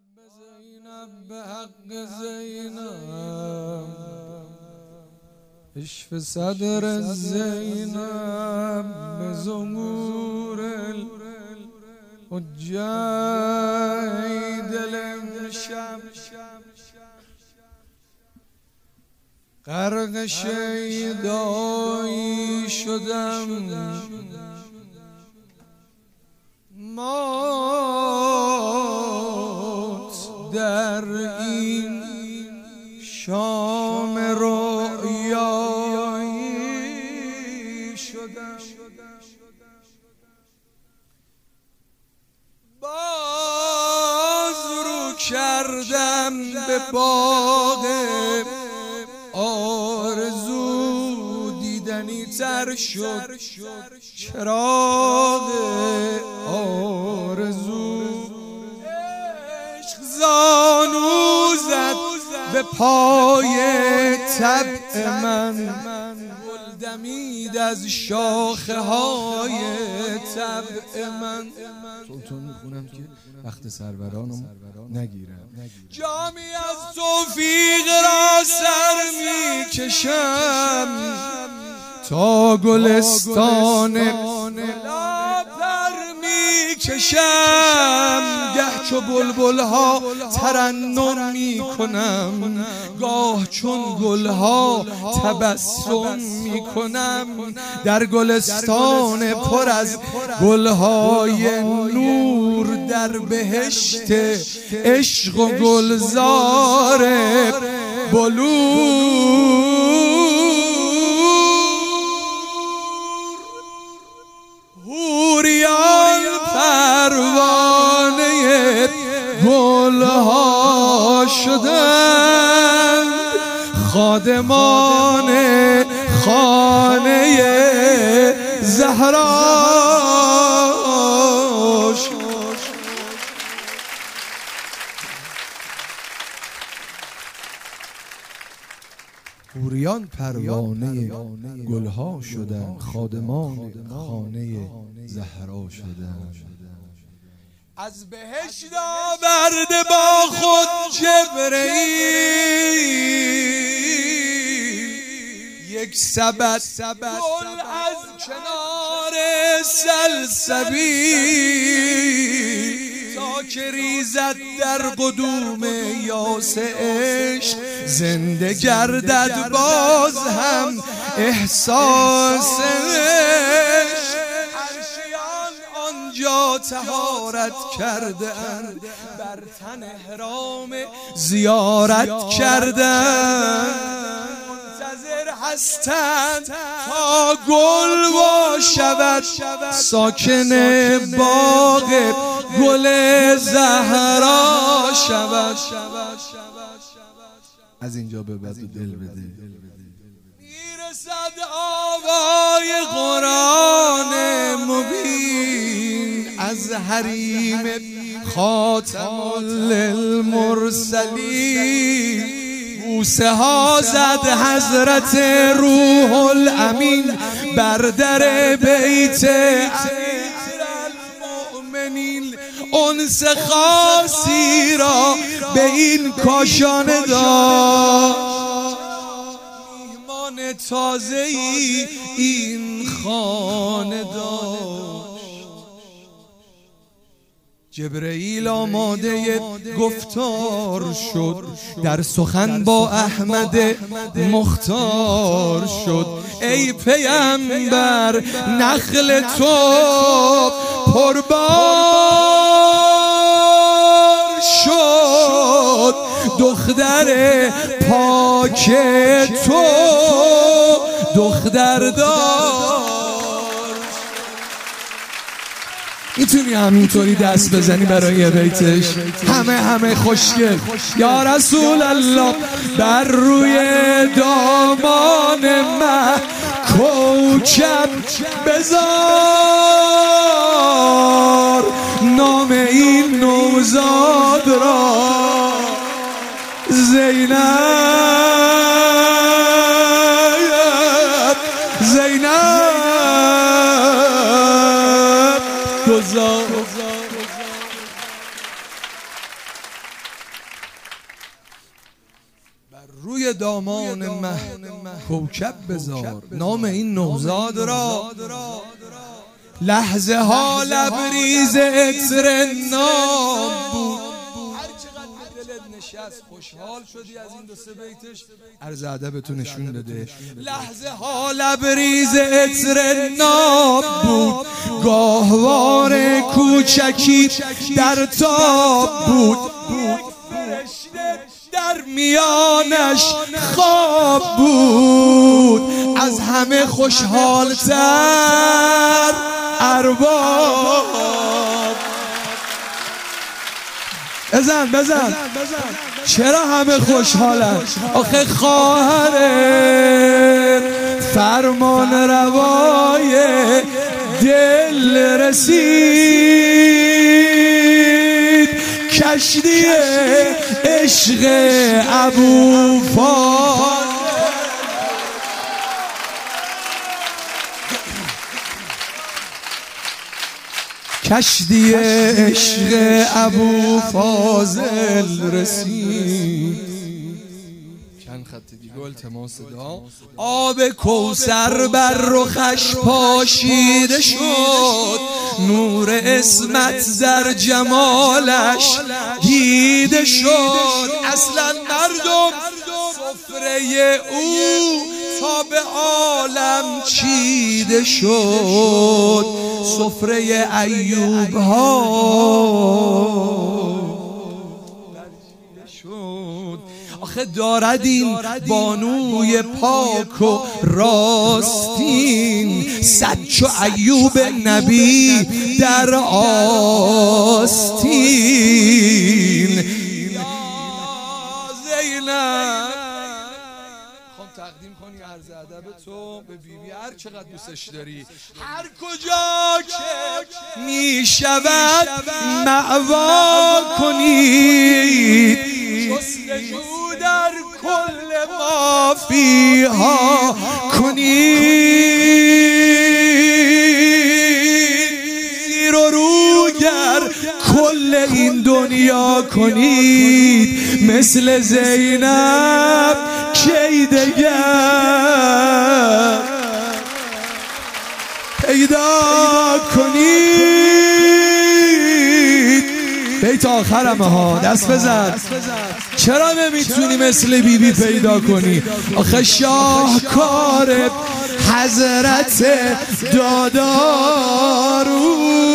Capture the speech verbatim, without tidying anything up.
زینب به حق زینب اشف صدر زینب به زمور الحجای دل امشب غرق شیدایی شدم مات در این شام رویایی شدم باز رو کردم به باغ آرزو دیدنی تر شد چراغ آرزو عشق زانو زد به پای طبع من گل دمید از شاخه های طبع من سلطان میخونم که وقت سرورانم نگیرم جامی از توفیق را سر میکشم تا گلستان لا پر میکشم گه چو بلبل ها ترنم میکنم گاه چون گل ها تبسم میکنم در گلستان پر از گل های نور در بهشت عشق و گلزار بلور حوریان پروانه گلها شدند خادمان خانه زهرا حوریان پروانه گلها شدند خادمان خانه زهرا شدند از بهشت آورده با خود جبرئیل یک سبد گل از کنار سلسبیل تا که ریزد در قدوم یاس عشق زنده گردد باز هم احساس عشق عرشیان آنجا طهارت کرده اند بر تن احرام زیارت کرده منتظر هستند تا گل وا شود ساکن باغ گل زهرا شود از اینجا به بعد دل بده میرسد آوای قرآن مبین از حریم خاتم للمرسلین بوسه ها زد حضرت روح الامین بر در بیت امیرالمؤمنین انس خاصی را به این کاشانه داشت میهمان تازه‌ای این خانه داشت جبرئیل آماده گفتار شد در سخن با احمد مختار شد ای پیامبر نخل تو پربار شد دختر پاک تو دختر دار میتونی همینطوری دست بزنی برای بیتش همه همه خوشگل یا رسول الله بر روی دامان مه کوکب بذار نام این نوزاد را زینب زینب گذار روی دامان مه کوکب بذار نام این نوزاد را. لحظه ها لبریز عطر نام بود. هر چقدر دلت نشست خوشحال شدی از این دو سه بیتش، عرض ادبتون نشون داده. لحظه ها لبریز عطر نام بود، گاهوار کوچکی در تاب بود، در میانش خواب بود. از همه خوشحالتر ارباب. بزن بزن چرا همه خوشحالن؟ آخه خواهر فرمان روای دل رسید، کشتی عشق ابوفاضل. کشتی عشق ابوفاضل رسید. چند خط دیگه التماس دا. آب کوثر بر رخش پاشیده شد، نور اسمت در جمالش دیده شد. اصلا مردم سفره او تا به عالم چیده شد، سفره ایوب ها شد. آخه دارد این بانوی پاک و راستین، صد چو ایوب نبی در آستین. زینب تقدیم کنی عرض ادب تو به بیبی هر چقدر دوستش داری، هر کجا که می شود مأوا کنید، جستجو در کل ما فیها کنید، زیر و روگر کل این دنیا کنید، مثل زینب کی دگر پیدا کنید. بیت آخرمه ها، دست بزن. چرا نمیتونی مثل بیبی بی پیدا کنی؟ آخه شاهکار حضرت دادارو